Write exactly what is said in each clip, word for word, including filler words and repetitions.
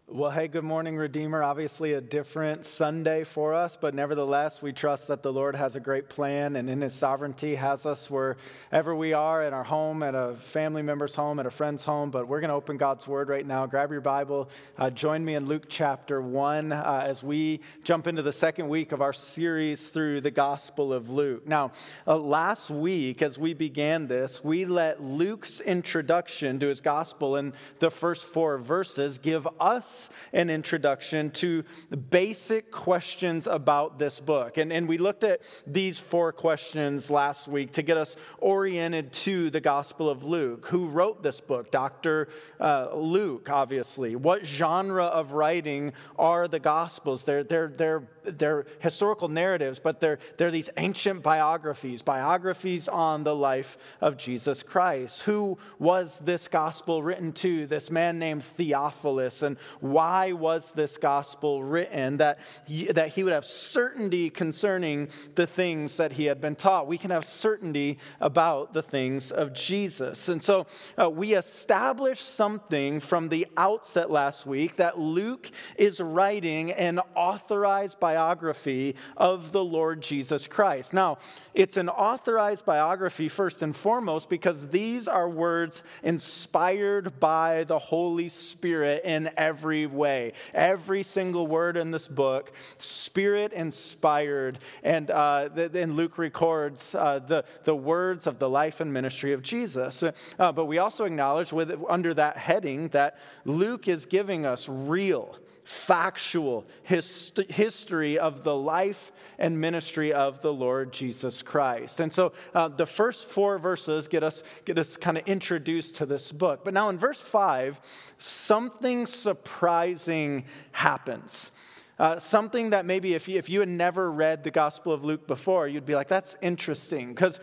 Well, hey, good morning, Redeemer. Obviously a different Sunday for us, but nevertheless, we trust that the Lord has a great plan and in His sovereignty has us wherever we are, in our home, at a family member's home, at a friend's home. But we're going to open God's Word right now. Grab your Bible. Uh, join me in Luke chapter one uh, as we jump into the second week of our series through the Gospel of Luke. Now, uh, last week, as we began this, we let Luke's introduction to his Gospel in the first four verses give us an introduction to the basic questions about this book. And, and we looked at these four questions last week to get us oriented to the Gospel of Luke. Who wrote this book? Doctor Uh, Luke, obviously. What genre of writing are the Gospels? They're, they're, they're, they're historical narratives, but they're, they're these ancient biographies, biographies on the life of Jesus Christ. Who was this Gospel written to? This man named Theophilus. And why was this gospel written? That he, that he would have certainty concerning the things that he had been taught. We can have certainty about the things of Jesus. And so uh, we established something from the outset last week, that Luke is writing an authorized biography of the Lord Jesus Christ. Now, it's an authorized biography first and foremost because these are words inspired by the Holy Spirit in every way. Every single word in this book, Spirit inspired. And uh, then Luke records uh, the, the words of the life and ministry of Jesus. Uh, but we also acknowledge with under that heading that Luke is giving us real, factual hist- history of the life and ministry of the Lord Jesus Christ. And so uh, the first four verses get us get us kind of introduced to this book. But now in verse five, something surprising happens. Uh, something that maybe if you, if you had never read the Gospel of Luke before, you'd be like, that's interesting. Because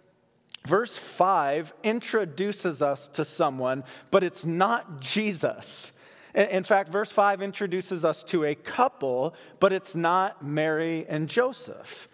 verse five introduces us to someone, but it's not Jesus. In fact, verse five introduces us to a couple, but it's not Mary and Joseph.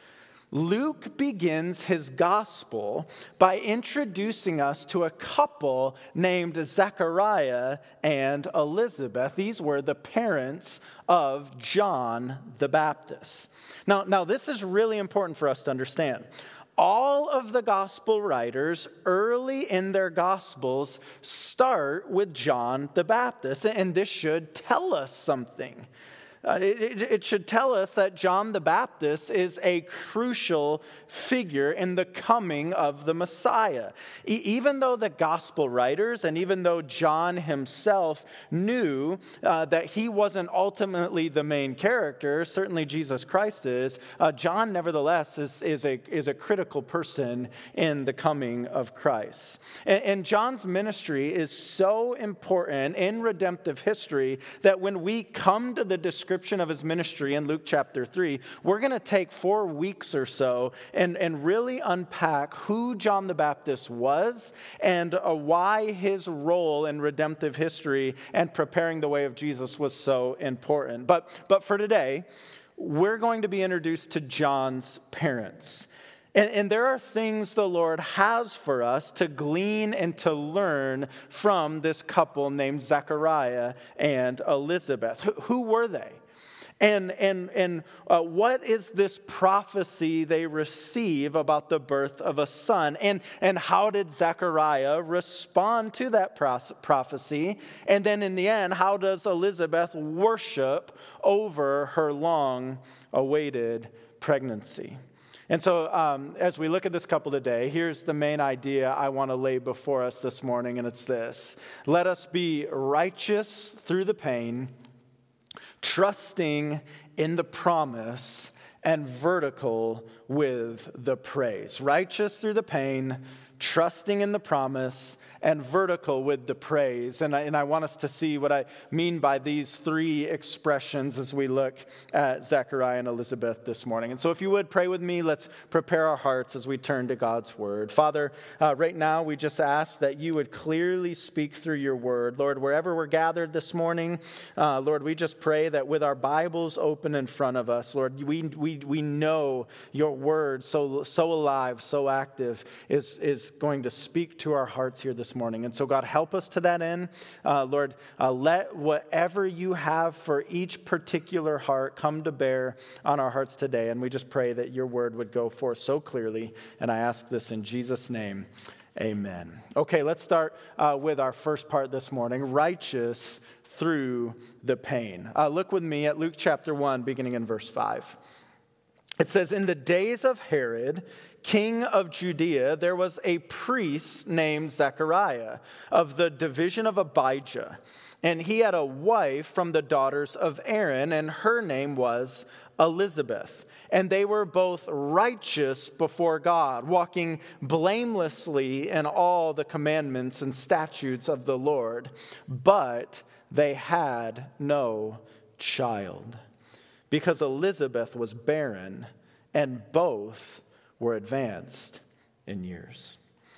Luke begins his gospel by introducing us to a couple named Zechariah and Elizabeth. These were the parents of John the Baptist. Now, now this is really important for us to understand. All of the gospel writers early in their gospels start with John the Baptist, and this should tell us something. Uh, it, it should tell us that John the Baptist is a crucial figure in the coming of the Messiah. E- even though the gospel writers and even though John himself knew uh, that he wasn't ultimately the main character, certainly Jesus Christ is, uh, John nevertheless is, is, a, is a critical person in the coming of Christ. And, and John's ministry is so important in redemptive history that when we come to the description of his ministry in Luke chapter three, we're going to take four weeks or so and, and really unpack who John the Baptist was and uh, why his role in redemptive history and preparing the way of Jesus was so important. But, but for today, we're going to be introduced to John's parents. And, and there are things the Lord has for us to glean and to learn from this couple named Zechariah and Elizabeth. Who, who were they? And, and, and uh, what is this prophecy they receive about the birth of a son? And, and how did Zechariah respond to that pros- prophecy? And then in the end, how does Elizabeth worship over her long-awaited pregnancy? And so um, as we look at this couple today, here's the main idea I want to lay before us this morning, and it's this. Let us be righteous through the pain, trusting in the promise, and vertical with the praise. Righteous through the pain, trusting in the promise, and vertical with the praise. And I, and I want us to see what I mean by these three expressions as we look at Zechariah and Elizabeth this morning. And so if you would pray with me, let's prepare our hearts as we turn to God's word. Father, uh, right now we just ask that you would clearly speak through your word. Lord, wherever we're gathered this morning, uh, Lord, we just pray that with our Bibles open in front of us, Lord, we we we know your word so so alive, so active, is, is going to speak to our hearts here this morning. And so, God, help us to that end. Uh, Lord, uh, let whatever you have for each particular heart come to bear on our hearts today. And we just pray that your word would go forth so clearly. And I ask this in Jesus' name. Amen. Okay, let's start uh, with our first part this morning, righteous through the pain. Uh, look with me at Luke chapter one, beginning in verse five. It says, in the days of Herod, king of Judea, there was a priest named Zechariah of the division of Abijah. And he had a wife from the daughters of Aaron, and her name was Elizabeth. And they were both righteous before God, walking blamelessly in all the commandments and statutes of the Lord. But they had no child, because Elizabeth was barren, and both were advanced in years.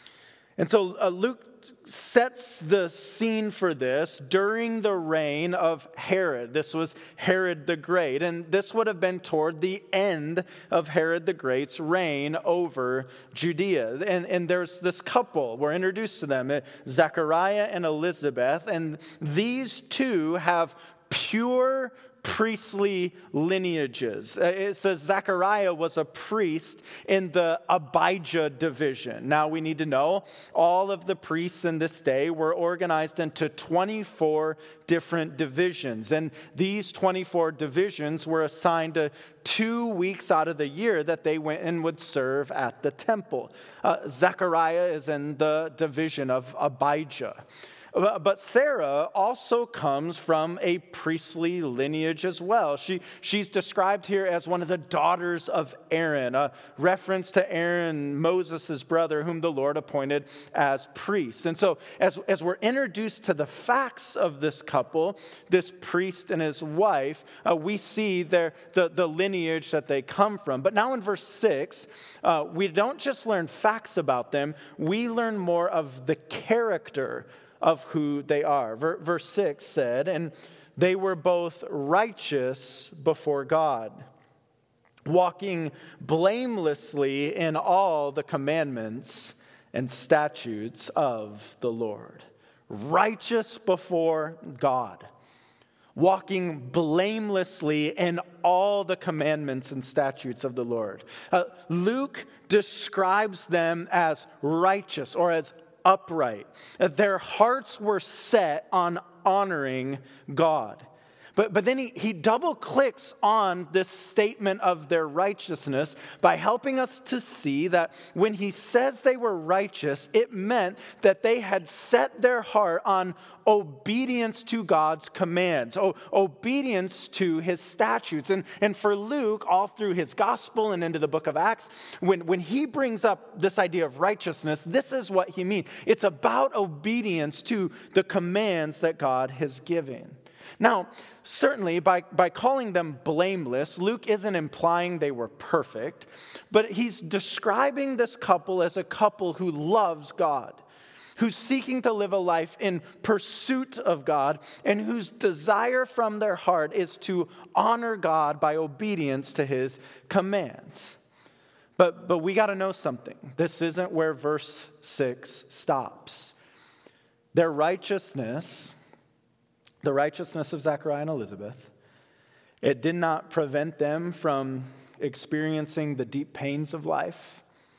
And so uh, Luke sets the scene for this during the reign of Herod. This was Herod the Great, and this would have been toward the end of Herod the Great's reign over Judea. And, and there's this couple, we're introduced to them, Zechariah and Elizabeth, and these two have pure priestly lineages. It says Zechariah was a priest in the Abijah division. Now we need to know all of the priests in this day were organized into twenty-four different divisions. And these twenty-four divisions were assigned to two weeks out of the year that they went and would serve at the temple. Uh, Zechariah is in the division of Abijah. But Sarah also comes from a priestly lineage as well. She, she's described here as one of the daughters of Aaron, a reference to Aaron, Moses' brother, whom the Lord appointed as priest. And so as, as we're introduced to the facts of this couple, this priest and his wife, uh, we see their, the, the lineage that they come from. But now in verse six, uh, we don't just learn facts about them, we learn more of the character of who they are. Verse six said, and they were both righteous before God, walking blamelessly in all the commandments and statutes of the Lord. Righteous before God, walking blamelessly in all the commandments and statutes of the Lord. Uh, Luke describes them as righteous or as upright. Their hearts were set on honoring God. But, but then he, he double clicks on this statement of their righteousness by helping us to see that when he says they were righteous, it meant that they had set their heart on obedience to God's commands, o- obedience to his statutes. And, and for Luke, all through his gospel and into the book of Acts, when, when he brings up this idea of righteousness, this is what he means. It's about obedience to the commands that God has given. Now, certainly, by, by calling them blameless, Luke isn't implying they were perfect, but he's describing this couple as a couple who loves God, who's seeking to live a life in pursuit of God, and whose desire from their heart is to honor God by obedience to his commands. But, but we got to know something. This isn't where verse six stops. Their righteousness... The righteousness of Zechariah and Elizabeth, it did not prevent them from experiencing the deep pains of life.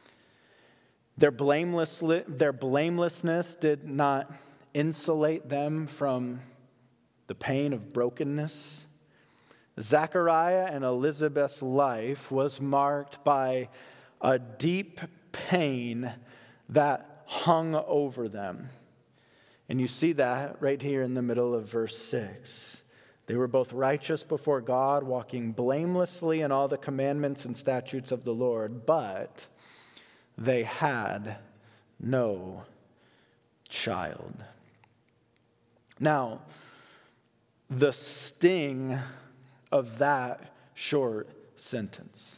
Their blameless, their blamelessness did not insulate them from the pain of brokenness. Zechariah and Elizabeth's life was marked by a deep pain that hung over them. And you see that right here in the middle of verse six. They were both righteous before God, walking blamelessly in all the commandments and statutes of the Lord, but they had no child. Now, the sting of that short sentence,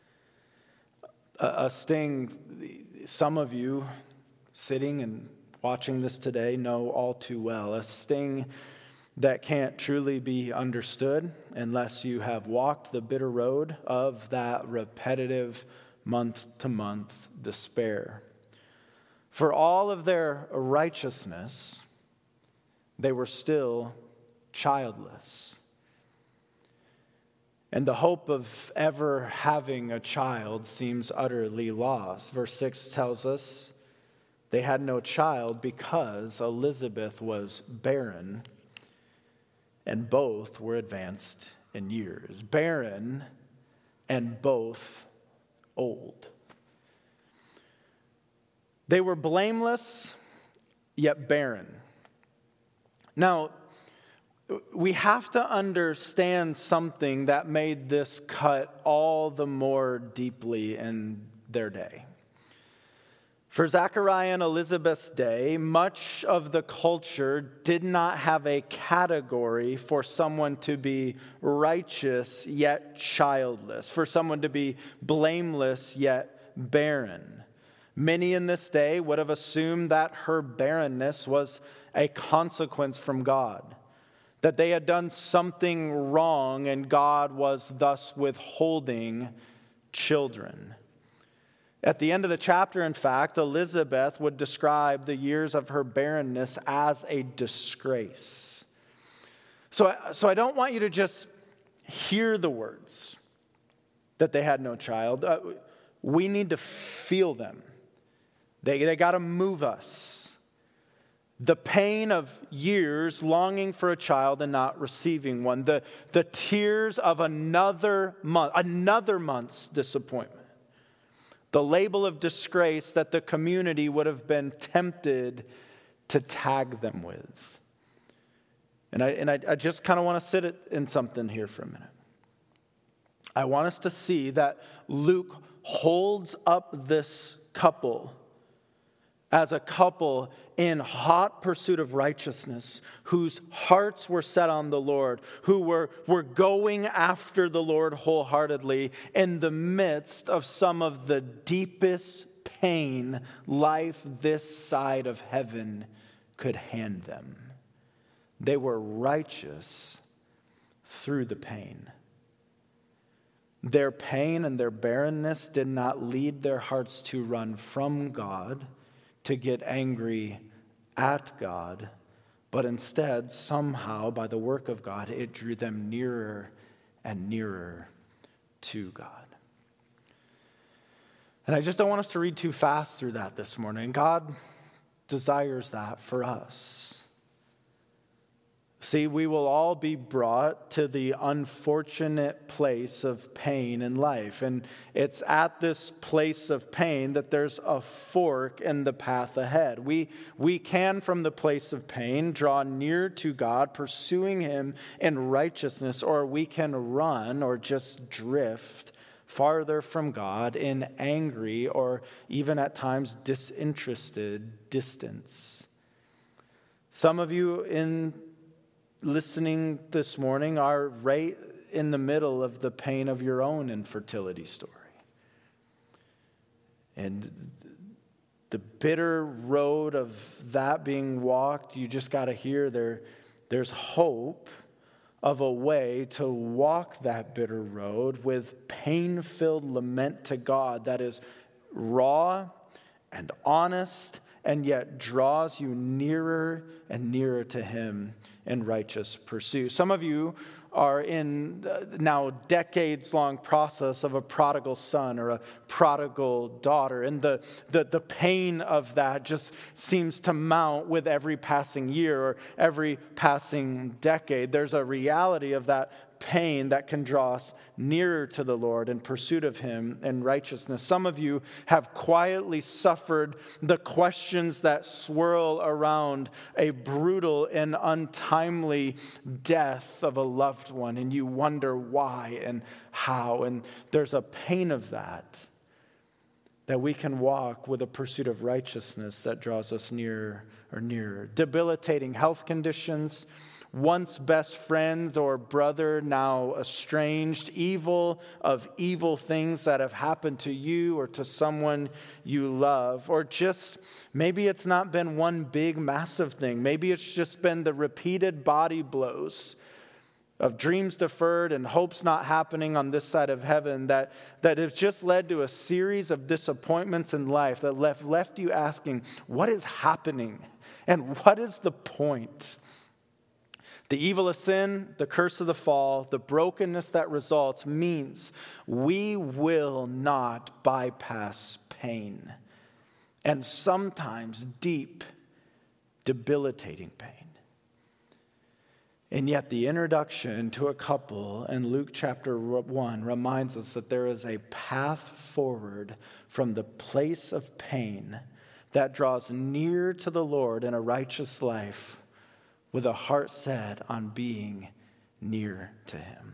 a, a sting some of you sitting and watching this today know all too well, a sting that can't truly be understood unless you have walked the bitter road of that repetitive month-to-month despair. For all of their righteousness, they were still childless. And the hope of ever having a child seems utterly lost. Verse six tells us they had no child because Elizabeth was barren, and both were advanced in years. Barren and both old. They were blameless, yet barren. Now, we have to understand something that made this cut all the more deeply in their day. For Zachariah and Elizabeth's day, much of the culture did not have a category for someone to be righteous yet childless, for someone to be blameless yet barren. Many in this day would have assumed that her barrenness was a consequence from God, that they had done something wrong and God was thus withholding children. At the end of the chapter, in fact, Elizabeth would describe the years of her barrenness as a disgrace. So, so I don't want you to just hear the words that they had no child. Uh, we need to feel them. They, they got to move us. The pain of years longing for a child and not receiving one. The, the tears of another month, another month's disappointment. The label of disgrace that the community would have been tempted to tag them with. And I, and I, I just kind of want to sit it in something here for a minute. I want us to see that Luke holds up this couple as a couple in hot pursuit of righteousness, whose hearts were set on the Lord, who were, were going after the Lord wholeheartedly in the midst of some of the deepest pain life this side of heaven could hand them. They were righteous through the pain. Their pain and their barrenness did not lead their hearts to run from God, to get angry at God, but instead, somehow, by the work of God, it drew them nearer and nearer to God. And I just don't want us to read too fast through that this morning. God desires that for us. See, we will all be brought to the unfortunate place of pain in life. And it's at this place of pain that there's a fork in the path ahead. We, we can, from the place of pain, draw near to God, pursuing Him in righteousness, or we can run or just drift farther from God in angry or even at times disinterested distance. Some of you in listening this morning are right in the middle of the pain of your own infertility story. And the bitter road of that being walked, you just got to hear there, there's hope of a way to walk that bitter road with pain-filled lament to God that is raw and honest and yet draws you nearer and nearer to Him in righteous pursuit. Some of you are in now decades-long process of a prodigal son or a prodigal daughter, and the, the, the pain of that just seems to mount with every passing year or every passing decade. There's a reality of that pain that can draw us nearer to the Lord in pursuit of Him in righteousness. Some of you have quietly suffered the questions that swirl around a brutal and untimely death of a loved one, and you wonder why and how. And there's a pain of that that we can walk with a pursuit of righteousness that draws us nearer or nearer. Debilitating health conditions, once best friend or brother, now estranged, evil of evil things that have happened to you or to someone you love, or just maybe it's not been one big massive thing. Maybe it's just been the repeated body blows of dreams deferred and hopes not happening on this side of heaven, that, that have just led to a series of disappointments in life that left, left you asking, what is happening and what is the point? The evil of sin, the curse of the fall, the brokenness that results means we will not bypass pain, and sometimes deep, debilitating pain. And yet the introduction to a couple in Luke chapter one reminds us that there is a path forward from the place of pain that draws near to the Lord in a righteous life with a heart set on being near to him.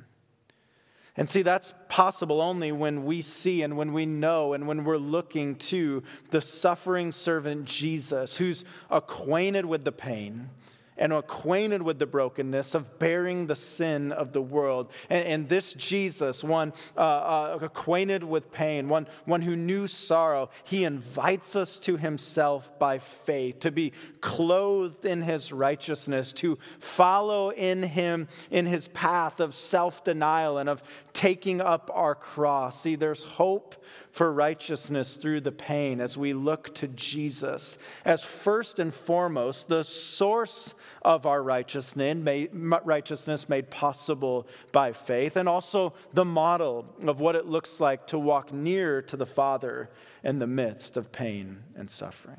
And see, that's possible only when we see and when we know and when we're looking to the suffering servant Jesus, who's acquainted with the pain and acquainted with the brokenness of bearing the sin of the world. And, and this Jesus, one uh, uh, acquainted with pain, one, one who knew sorrow, he invites us to himself by faith, to be clothed in his righteousness, to follow in him in his path of self-denial and of taking up our cross. See, there's hope for righteousness through the pain as we look to Jesus as first and foremost the source of our righteousness made, righteousness made possible by faith, and also the model of what it looks like to walk near to the Father in the midst of pain and suffering.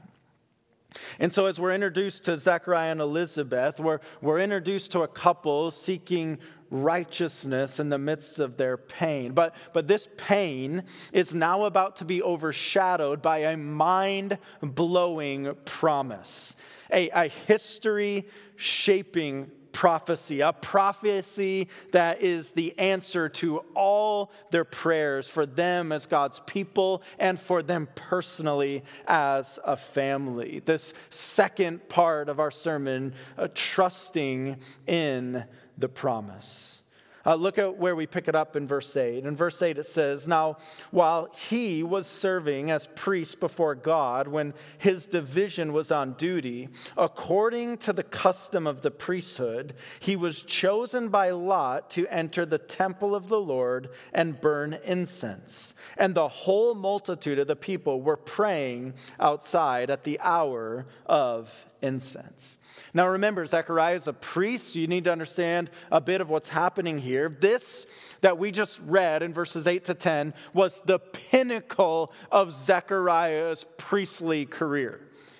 And so as we're introduced to Zechariah and Elizabeth, we're, we're introduced to a couple seeking righteousness in the midst of their pain. But, but this pain is now about to be overshadowed by a mind-blowing promise, a, a history-shaping prophecy, a prophecy that is the answer to all their prayers for them as God's people and for them personally as a family. This second part of our sermon, uh, trusting in the promise. Uh, look at where we pick it up in verse eight. In verse eight it says, "Now, while he was serving as priest before God, when his division was on duty, according to the custom of the priesthood, he was chosen by lot to enter the temple of the Lord and burn incense. And the whole multitude of the people were praying outside at the hour of incense." Now remember, Zechariah is a priest, so you need to understand a bit of what's happening here. This that we just read in verses eight to ten was the pinnacle of Zechariah's priestly career.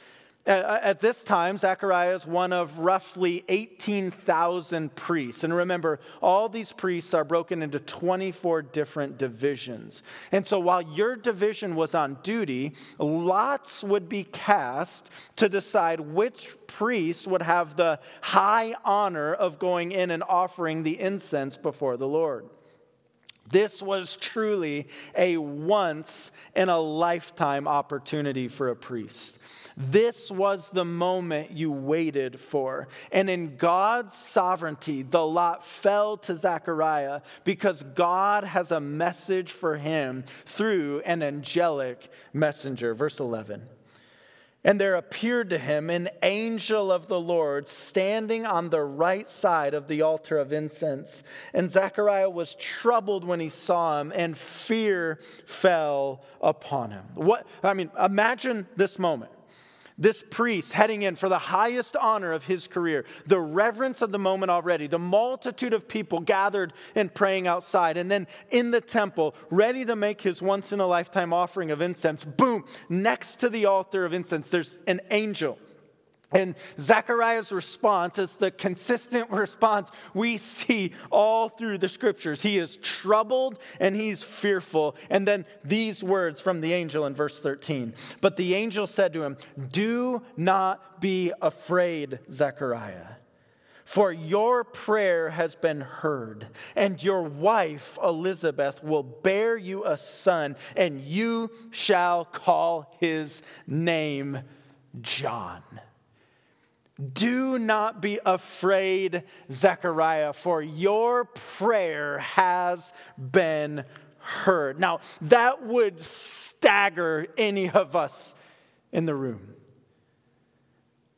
At this time, Zechariah is one of roughly eighteen thousand priests. And remember, all these priests are broken into twenty-four different divisions. And so while your division was on duty, lots would be cast to decide which priest would have the high honor of going in and offering the incense before the Lord. This was truly a once-in-a-lifetime opportunity for a priest. This was the moment you waited for. And in God's sovereignty, the lot fell to Zechariah because God has a message for him through an angelic messenger. Verse eleven. "And there appeared to him an angel of the Lord standing on the right side of the altar of incense. And Zechariah was troubled when he saw him, and fear fell upon him." What, I mean, imagine this moment. This priest heading in for the highest honor of his career, the reverence of the moment already, the multitude of people gathered and praying outside, and then in the temple, ready to make his once-in-a-lifetime offering of incense. Boom, next to the altar of incense, there's an angel. And Zechariah's response is the consistent response we see all through the scriptures. He is troubled and he's fearful. And then these words from the angel in verse thirteen. "But the angel said to him, 'Do not be afraid, Zechariah, for your prayer has been heard, and your wife Elizabeth will bear you a son, and you shall call his name John.' Do not be afraid, Zechariah, for your prayer has been heard." Now, that would stagger any of us in the room.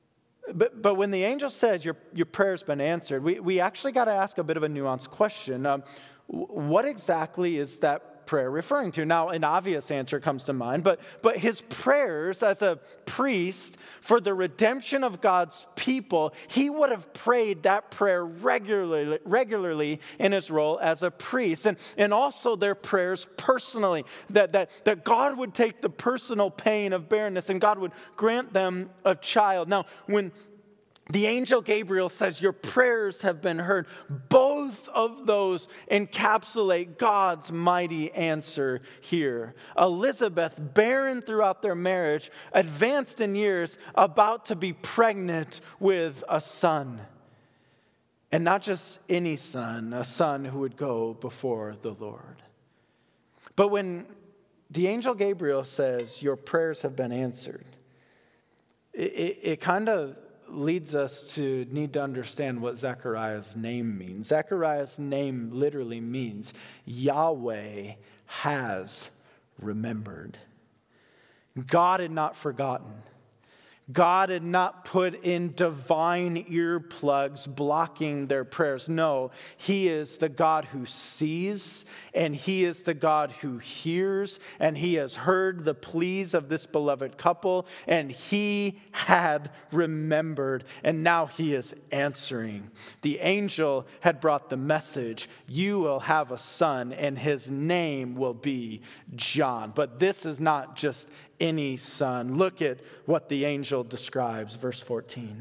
But, but when the angel says your, your prayer's been answered, we, we actually got to ask a bit of a nuanced question. Um, what exactly is that prayer referring to? Now, an obvious answer comes to mind, but, but his prayers as a priest for the redemption of God's people, he would have prayed that prayer regularly, regularly in his role as a priest. And, and also their prayers personally, that, that, that God would take the personal pain of barrenness and God would grant them a child. Now, when the angel Gabriel says, your prayers have been heard, both of those encapsulate God's mighty answer here. Elizabeth, barren throughout their marriage, advanced in years, about to be pregnant with a son. And not just any son, a son who would go before the Lord. But when the angel Gabriel says, your prayers have been answered, it, it, it kind of leads us to need to understand what Zechariah's name means. Zechariah's name literally means Yahweh has remembered. God had not forgotten. God had not put in divine earplugs blocking their prayers. No, he is the God who sees, and he is the God who hears, and he has heard the pleas of this beloved couple, and he had remembered, and now he is answering. The angel had brought the message, you will have a son, and his name will be John. But this is not just any son. Look at what the angel describes, verse fourteen.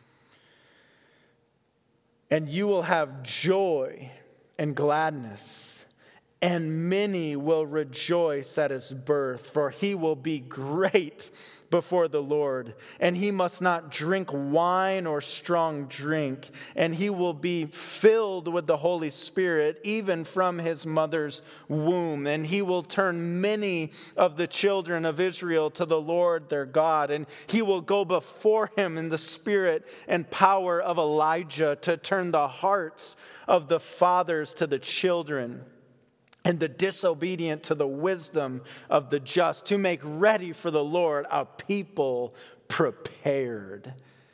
And you will have joy and gladness, and many will rejoice at his birth, for he will be great before the Lord, and he must not drink wine or strong drink, and he will be filled with the Holy Spirit even from his mother's womb, and he will turn many of the children of Israel to the Lord their God, and he will go before him in the spirit and power of Elijah to turn the hearts of the fathers to the children, and the disobedient to the wisdom of the just, to make ready for the Lord a people prepared.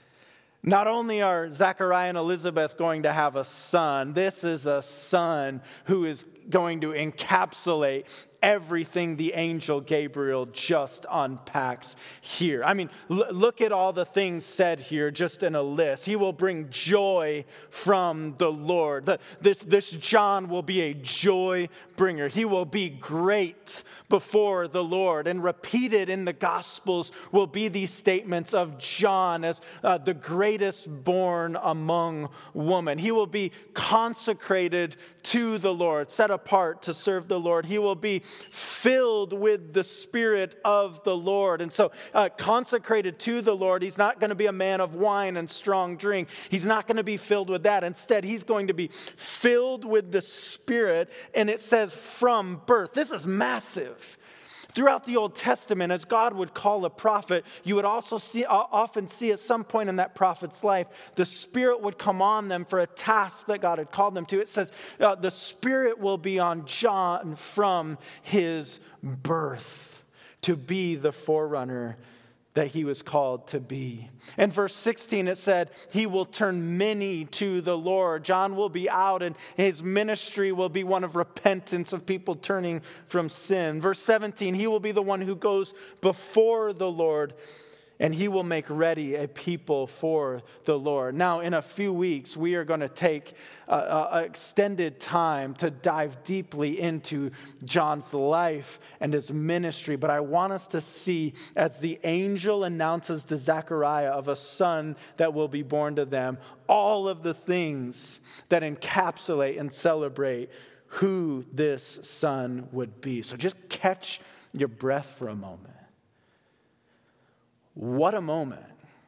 Not only are Zechariah and Elizabeth going to have a son, this is a son who is going to encapsulate everything the angel Gabriel just unpacks here. I mean, l- look at all the things said here just in a list. He will bring joy from the Lord. The, this, this John will be a joy bringer. He will be great before the Lord. And repeated in the Gospels will be these statements of John as uh, the greatest born among women. He will be consecrated to the Lord, set apart to serve the Lord. He will be filled with the Spirit of the Lord. And so uh, consecrated to the Lord, he's not going to be a man of wine and strong drink. He's not going to be filled with that. Instead, he's going to be filled with the Spirit. And it says from birth. This is massive. Throughout the Old Testament, as God would call a prophet, you would also see, often see at some point in that prophet's life, the Spirit would come on them for a task that God had called them to. It says, uh, the Spirit will be on John from his birth to be the forerunner that he was called to be. In verse sixteen, it said, he will turn many to the Lord. John will be out and his ministry will be one of repentance, of people turning from sin. Verse seventeen, he will be the one who goes before the Lord, and he will make ready a people for the Lord. Now, in a few weeks, we are going to take an extended time to dive deeply into John's life and his ministry. But I want us to see, as the angel announces to Zechariah of a son that will be born to them, all of the things that encapsulate and celebrate who this son would be. So just catch your breath for a moment. What a moment.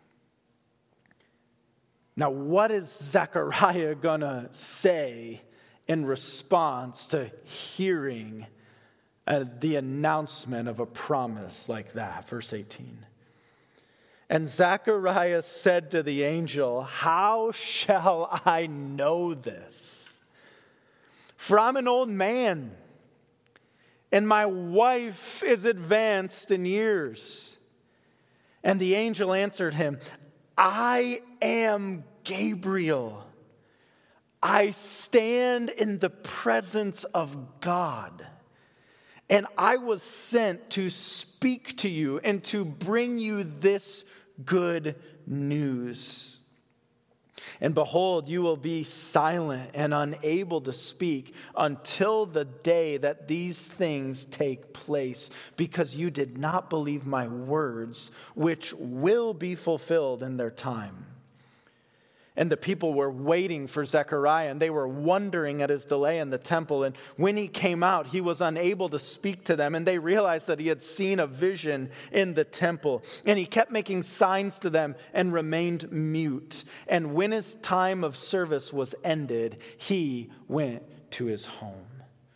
Now, what is Zechariah going to say in response to hearing uh, the announcement of a promise like that? Verse eighteen. And Zechariah said to the angel, how shall I know this? For I'm an old man, and my wife is advanced in years. And the angel answered him, I am Gabriel. I stand in the presence of God. And I was sent to speak to you and to bring you this good news. And behold, you will be silent and unable to speak until the day that these things take place, because you did not believe my words, which will be fulfilled in their time. And the people were waiting for Zechariah, and they were wondering at his delay in the temple. And when he came out, he was unable to speak to them, and they realized that he had seen a vision in the temple. And he kept making signs to them and remained mute. And when his time of service was ended, he went to his home.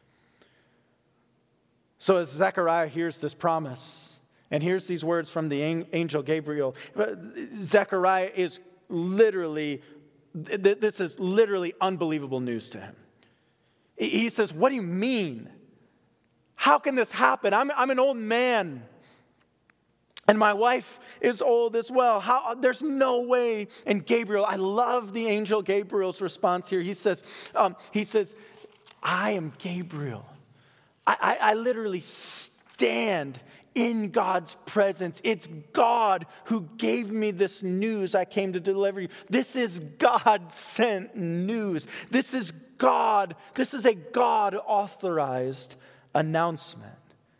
So as Zechariah hears this promise and hears these words from the angel Gabriel, Zechariah is literally, this is literally unbelievable news to him. He says, what do you mean? How can this happen? I'm, I'm an old man. And my wife is old as well. How, there's no way. And Gabriel, I love the angel Gabriel's response here. He says, um, he says, I am Gabriel. I, I, I literally stand in God's presence. It's God who gave me this news I came to deliver you. This is God-sent news. This is God. This is a God-authorized announcement.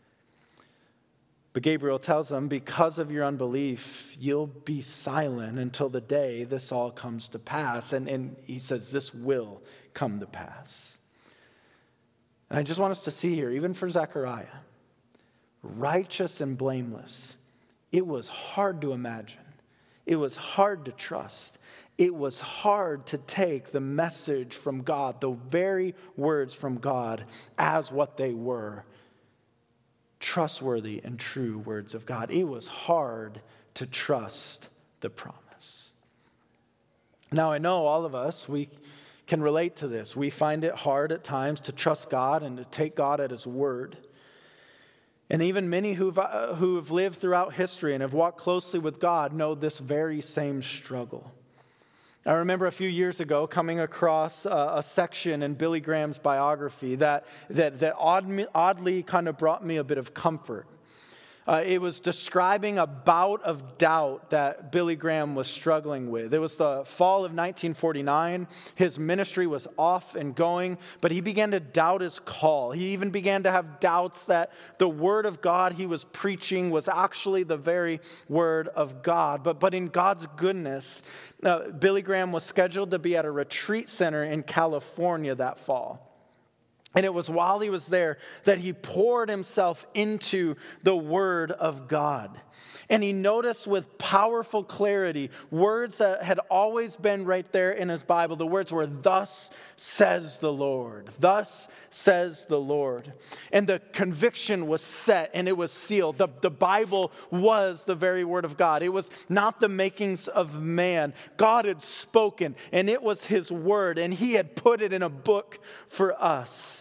But Gabriel tells them, because of your unbelief, you'll be silent until the day this all comes to pass. And, and he says, this will come to pass. And I just want us to see here, even for Zechariah, righteous and blameless, it was hard to imagine. It was hard to trust. It was hard to take the message from God, the very words from God, as what they were. Trustworthy and true words of God. It was hard to trust the promise. Now, I know all of us, we can relate to this. We find it hard at times to trust God and to take God at his word. And even many who've, uh, who have lived throughout history and have walked closely with God know this very same struggle. I remember a few years ago coming across a, a section in Billy Graham's biography that, that, that odd, oddly kind of brought me a bit of comfort. Uh, it was describing a bout of doubt that Billy Graham was struggling with. It was the fall of nineteen forty-nine. His ministry was off and going, but he began to doubt his call. He even began to have doubts that the word of God he was preaching was actually the very word of God. But, but in God's goodness, uh, Billy Graham was scheduled to be at a retreat center in California that fall. And it was while he was there that he poured himself into the Word of God. And he noticed with powerful clarity words that had always been right there in his Bible. The words were, "Thus says the Lord. Thus says the Lord." And the conviction was set and it was sealed. The, the Bible was the very Word of God. It was not the makings of man. God had spoken and it was His Word. And He had put it in a book for us.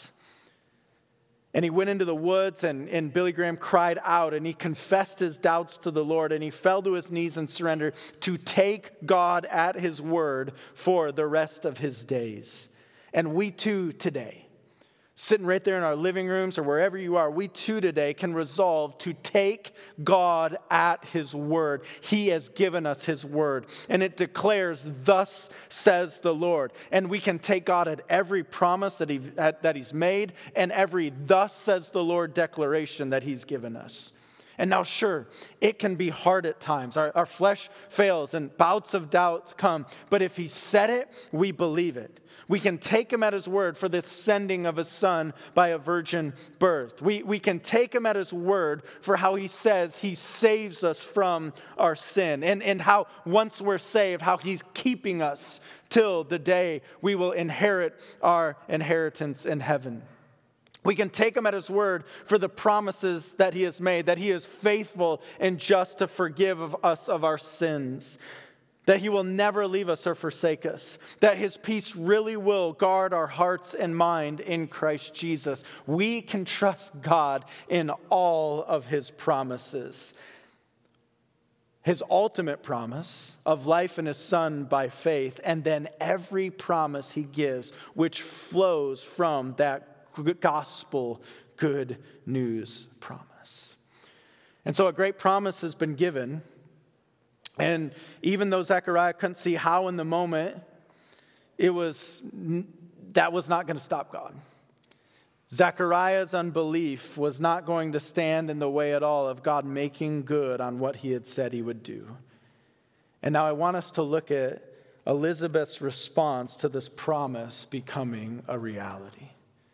And he went into the woods and, and Billy Graham cried out and he confessed his doubts to the Lord and he fell to his knees and surrendered to take God at his word for the rest of his days. And we too today, sitting right there in our living rooms or wherever you are, we too today can resolve to take God at His word. He has given us His word. And it declares, "Thus says the Lord." And we can take God at every promise that, he, that He's made and every "Thus says the Lord" declaration that He's given us. And now, sure, it can be hard at times. Our, our flesh fails and bouts of doubt come. But if He said it, we believe it. We can take Him at His word for the sending of His Son by a virgin birth. We, we can take Him at His word for how He says He saves us from our sin. And, and how once we're saved, how He's keeping us till the day we will inherit our inheritance in heaven. We can take Him at His word for the promises that He has made, that He is faithful and just to forgive of us of our sins, that He will never leave us or forsake us, that His peace really will guard our hearts and mind in Christ Jesus. We can trust God in all of His promises. his ultimate promise of life in his Son by faith, and then every promise he gives, which flows from that gospel good news promise. And so a great promise has been given, and even though Zechariah couldn't see how in the moment, it was that was not going to stop God. Zechariah's unbelief was not going to stand in the way at all of God making good on what he had said he would do. And now I want us to look at Elizabeth's response to this promise becoming a reality.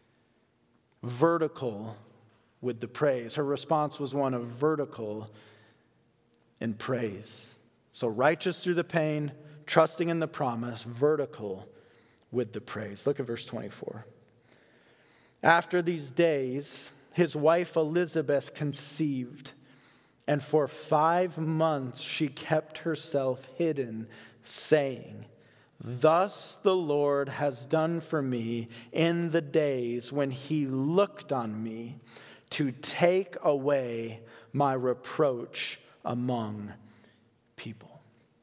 Vertical with the praise. Her response was one of vertical in praise. So righteous through the pain, trusting in the promise, vertical with the praise. Look at verse twenty-four. After these days, his wife Elizabeth conceived, and for five months she kept herself hidden, saying, "Thus the Lord has done for me in the days when he looked on me to take away my reproach among people."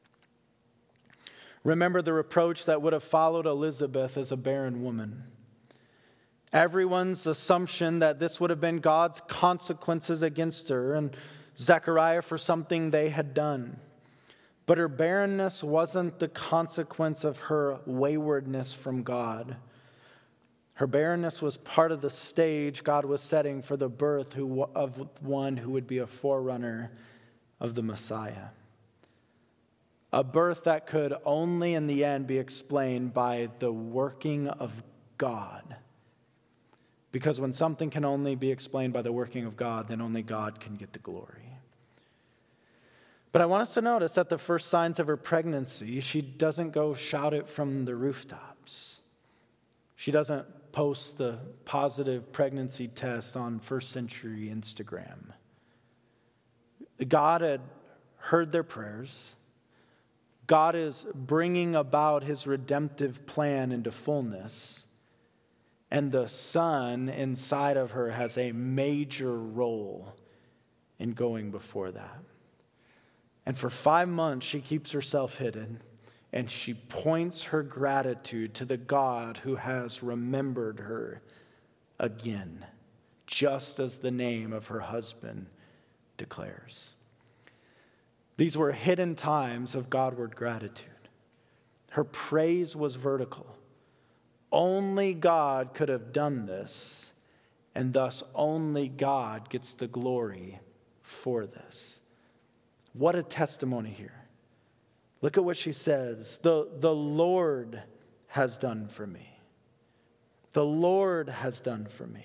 Remember the reproach that would have followed Elizabeth as a barren woman. Everyone's assumption that this would have been God's consequences against her and Zechariah for something they had done. But her barrenness wasn't the consequence of her waywardness from God. Her barrenness was part of the stage God was setting for the birth who, of one who would be a forerunner of the Messiah. A birth that could only in the end be explained by the working of God. Because when something can only be explained by the working of God, then only God can get the glory. But I want us to notice that the first signs of her pregnancy, she doesn't go shout it from the rooftops. She doesn't post the positive pregnancy test on first century Instagram. God had heard their prayers. God is bringing about his redemptive plan into fullness. And the Son inside of her has a major role in going before that. And for five months, she keeps herself hidden, and she points her gratitude to the God who has remembered her again, just as the name of her husband declares. These were hidden times of Godward gratitude. Her praise was vertical. Only God could have done this, and thus only God gets the glory for this. What a testimony here. Look at what she says. The, the Lord has done for me. The Lord has done for me.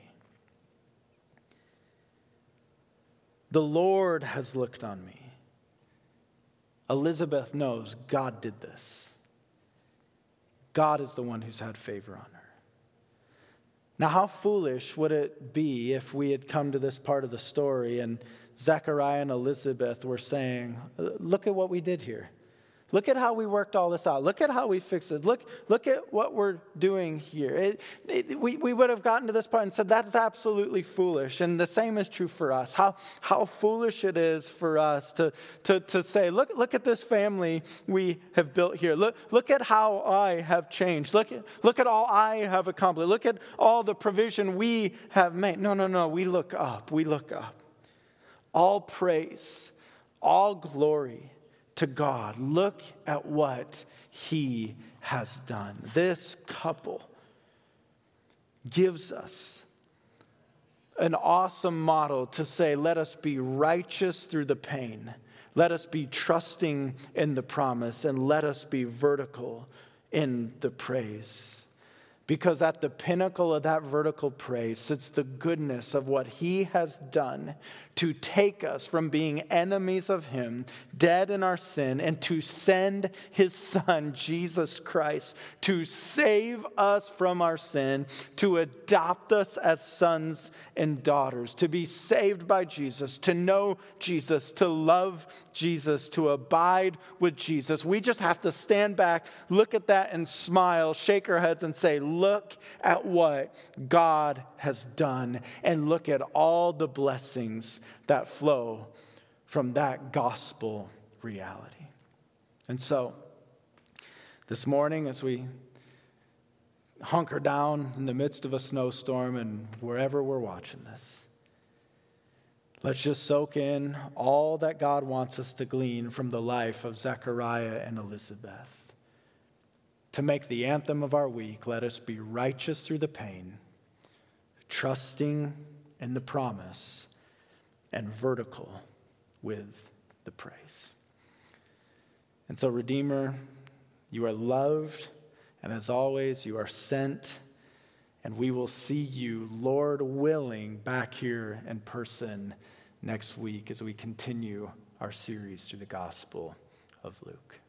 The Lord has looked on me. Elizabeth knows God did this. God is the one who's had favor on her. Now, how foolish would it be if we had come to this part of the story and Zechariah and Elizabeth were saying, look at what we did here. Look at how we worked all this out. Look at how we fixed it. Look, look at what we're doing here. It, it, we, we would have gotten to this part and said, that's absolutely foolish. And the same is true for us. How, how foolish it is for us to, to, to say, look, look at this family we have built here. Look, look at how I have changed. Look at, look at all I have accomplished. Look at all the provision we have made. No, no, no. We look up. We look up. All praise, all glory to God. Look at what he has done. This couple gives us an awesome model to say, let us be righteous through the pain. Let us be trusting in the promise, and let us be vertical in the praise. Because at the pinnacle of that vertical praise sits the goodness of what he has done to take us from being enemies of him, dead in our sin, and to send his Son, Jesus Christ, to save us from our sin, to adopt us as sons and daughters, to be saved by Jesus, to know Jesus, to love Jesus, to abide with Jesus. We just have to stand back, look at that and smile, shake our heads and say, look at what God has done, and look at all the blessings that flow from that gospel reality. And so, this morning, as we hunker down in the midst of a snowstorm and wherever we're watching this, let's just soak in all that God wants us to glean from the life of Zechariah and Elizabeth. To make the anthem of our week, let us be righteous through the pain, trusting in the promise, and vertical with the praise. And so, Redeemer, you are loved, and as always, you are sent, and we will see you, Lord willing, back here in person next week as we continue our series through the Gospel of Luke.